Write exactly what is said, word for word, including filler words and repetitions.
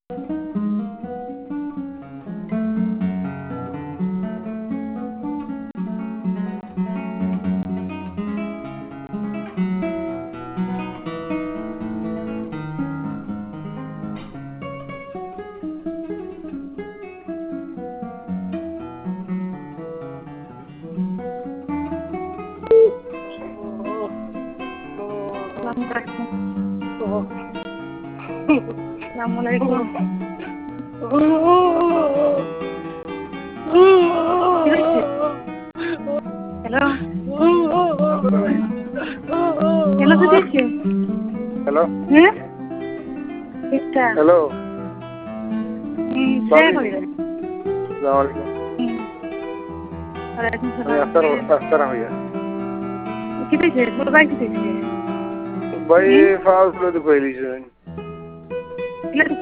আসসালামুয়ালাইকুম। Hello hello দিদি। Hello হ্যাঁ ঠিকঠাক। হ্যালো হুম শেয়ার করে দেন। আসসালামু আলাইকুম। ওয়ালাইকুম আমি সালাম। আস্তার আস্তার হইয়া কি দিয়েছে তোর ভাই কি দিয়েছে? ভাই ফাউল করে তো কইলিছ